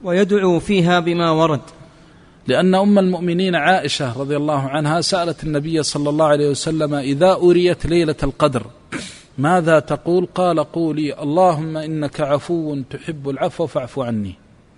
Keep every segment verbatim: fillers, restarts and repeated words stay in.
ويدعو فيها بما ورد. لأن أم المؤمنين عائشة رضي الله عنها سألت النبي صلى الله عليه وسلم إذا أريت ليلة القدر ماذا تقول؟ قال قولي اللهم إنك عفو تحب العفو فاعف عني.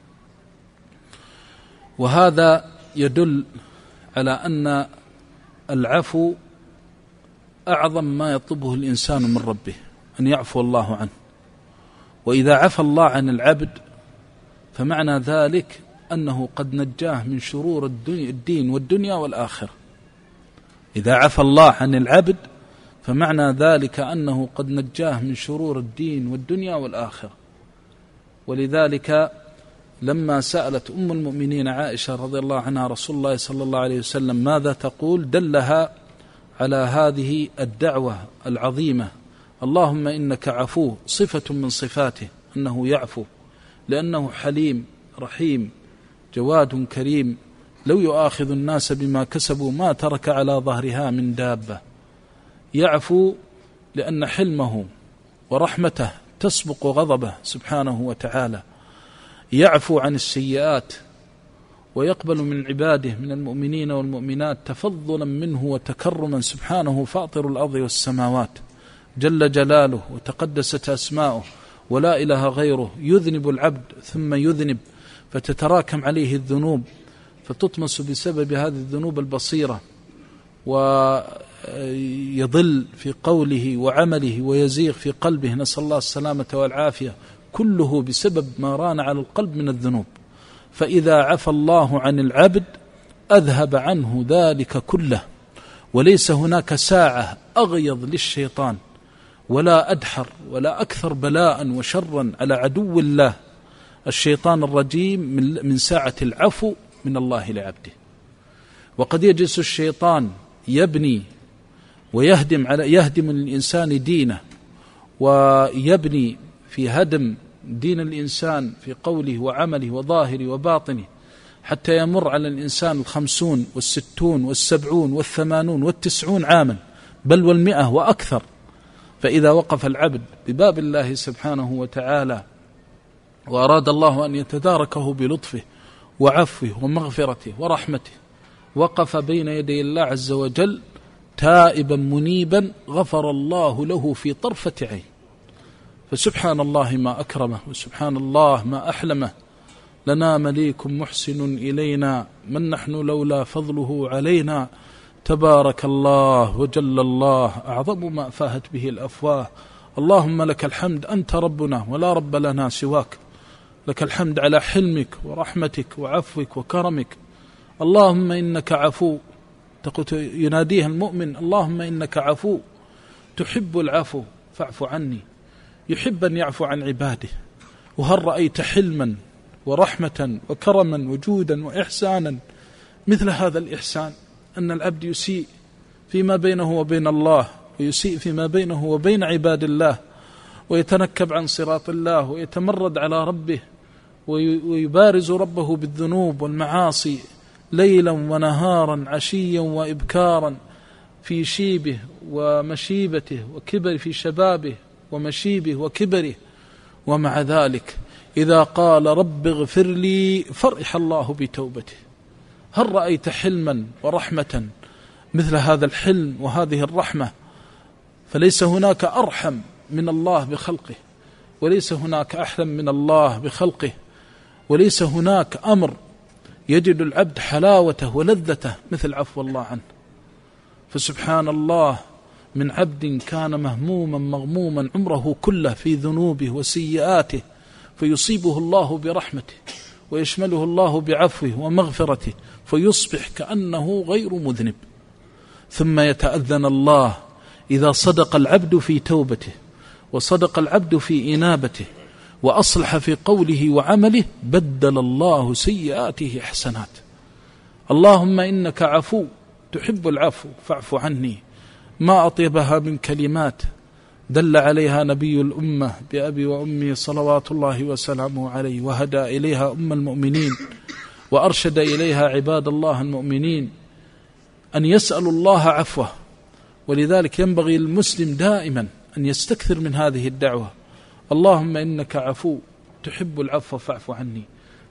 وهذا يدل على أن العفو أعظم ما يطلبه الإنسان من ربه، أن يعفو الله عنه. وإذا عفى الله عن العبد فمعنى ذلك أنه قد نجاه من شرور الدين والدنيا والآخرة. إذا عفى الله عن العبد فمعنى ذلك أنه قد نجاه من شرور الدين والدنيا والآخرة. ولذلك لما سألت أم المؤمنين عائشة رضي الله عنها رسول الله صلى الله عليه وسلم ماذا تقول، دلها على هذه الدعوة العظيمة. اللهم إنك عفو صفة من صفاته أنه يعفو، لأنه حليم رحيم جواد كريم، لو يؤاخذ الناس بما كسبوا ما ترك على ظهرها من دابة. يعفو لأن حلمه ورحمته تسبق غضبه سبحانه وتعالى. يعفو عن السيئات ويقبل من عباده من المؤمنين والمؤمنات تفضلا منه وتكرما سبحانه فاطر الأرض والسماوات جل جلاله وتقدست أسماؤه ولا إله غيره. يذنب العبد ثم يذنب فتتراكم عليه الذنوب فتطمس بسبب هذه الذنوب البصيرة، ويضل في قوله وعمله ويزيغ في قلبه، نسأل الله السلامة والعافية، كله بسبب ما ران على القلب من الذنوب. فإذا عفى الله عن العبد أذهب عنه ذلك كله، وليس هناك ساعة أغيض للشيطان ولا أدحر ولا أكثر بلاء وشرا على عدو الله الشيطان الرجيم من ساعة العفو من الله لعبده. وقد يجلس الشيطان يبني ويهدم على يهدم الإنسان دينه، ويبني في هدم دين الإنسان في قوله وعمله وظاهره وباطنه، حتى يمر على الإنسان الخمسون والستون والسبعون والثمانون والتسعون عاما بل والمئة وأكثر. فإذا وقف العبد بباب الله سبحانه وتعالى وأراد الله أن يتداركه بلطفه وعفوه ومغفرته ورحمته، وقف بين يدي الله عز وجل تائبا منيبا غفر الله له في طرفة عين. فسبحان الله ما أكرمه، وسبحان الله ما أحلمه. لنا مليك محسن إلينا، من نحن لولا فضله علينا. تبارك الله وجل الله أعظم ما فاهت به الأفواه. اللهم لك الحمد أنت ربنا ولا رب لنا سواك، لك الحمد على حلمك ورحمتك وعفوك وكرمك. اللهم إنك عفو، يناديها المؤمن اللهم إنك عفو تحب العفو فاعف عني. يحب أن يعفو عن عباده. وهل رأيت حلما ورحمة وكرما وجودا وإحسانا مثل هذا الإحسان؟ أن العبد يسيء فيما بينه وبين الله، ويسيء فيما بينه وبين عباد الله، ويتنكب عن صراط الله، ويتمرد على ربه، ويبارز ربه بالذنوب والمعاصي ليلا ونهارا عشيا وإبكارا في شيبه ومشيبته وكبر في شبابه ومشيبه وكبره. ومع ذلك إذا قال رب اغفر لي فرح الله بتوبته. هل رأيت حلما ورحمة مثل هذا الحلم وهذه الرحمة؟ فليس هناك أرحم من الله بخلقه، وليس هناك أحلم من الله بخلقه، وليس هناك أمر يجد العبد حلاوته ولذته مثل عفو الله عنه. فسبحان الله من عبد كان مهموما مغموما عمره كله في ذنوبه وسيئاته، فيصيبه الله برحمته ويشمله الله بعفوه ومغفرته، فيصبح كأنه غير مذنب. ثم يتأذن الله إذا صدق العبد في توبته، وصدق العبد في إنابته، وأصلح في قوله وعمله، بدل الله سيئاته حسنات. اللهم إنك عفو تحب العفو فاعف عني. ما أطيبها من كلمات دل عليها نبي الأمة بأبي وأمي صلوات الله وسلامه عليه، وهدى إليها أم المؤمنين، وأرشد إليها عباد الله المؤمنين أن يسألوا الله عفوه. ولذلك ينبغي المسلم دائما أن يستكثر من هذه الدعوة، اللهم إنك عفو تحب العفو فاعف عني.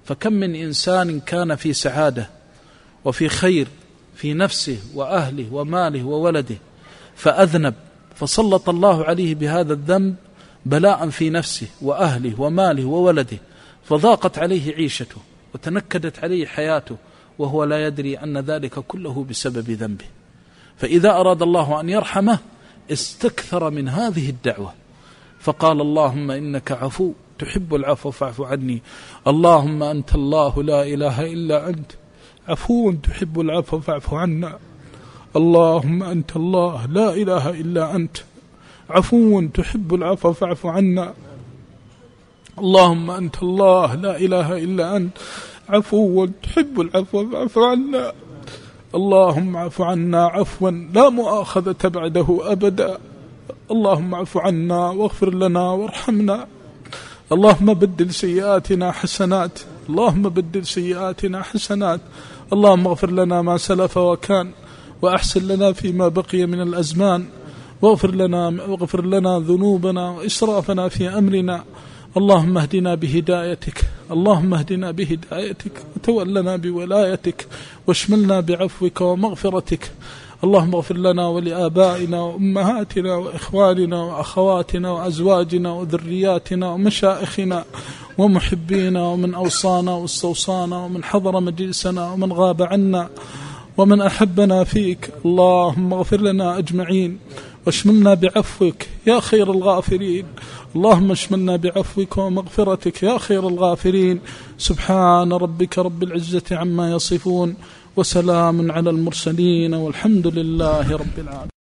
فكم من إنسان كان في سعادة وفي خير في نفسه وأهله وماله وولده فأذنب، فسلط الله عليه بهذا الذنب بلاء في نفسه وأهله وماله وولده، فضاقت عليه عيشته وتنكدت عليه حياته وهو لا يدري أن ذلك كله بسبب ذنبه. فإذا أراد الله أن يرحمه استكثر من هذه الدعوة، فقال اللهم إنك عفو تحب العفو فاعف عني، اللهم أنت الله لا إله إلا أنت عفو تحب العفو فاعف عنا، اللهم أنت الله لا إله إلا أنت عفو تحب العفو فاعف عنا، اللهم أنت الله لا إله إلا أنت عفو تحب العفو فاعف عنا، اللهم اعف عنا عفوا لا مؤاخذة بعده أبدا، اللهم اعف عنا واغفر لنا وارحمنا، اللهم بدل سيئاتنا حسنات، اللهم بدل سيئاتنا حسنات، اللهم اغفر لنا ما سلف وكان وأحسن لنا فيما بقي من الأزمان، واغفر لنا, واغفر لنا ذنوبنا وإسرافنا في أمرنا، اللهم اهدنا بهدايتك، اللهم اهدنا بهدايتك وتولنا بولايتك واشملنا بعفوك ومغفرتك، اللهم اغفر لنا ولآبائنا وأمهاتنا وإخواننا وأخواتنا وأزواجنا وذرياتنا ومشائخنا ومحبينا ومن أوصانا واستوصانا ومن حضر مجلسنا ومن غاب عنا ومن أحبنا فيك، اللهم اغفر لنا أجمعين واشملنا بعفوك يا خير الغافرين، اللهم اشملنا بعفوك ومغفرتك يا خير الغافرين، سبحان ربك رب العزة عما يصفون وسلام على المرسلين والحمد لله رب العالمين.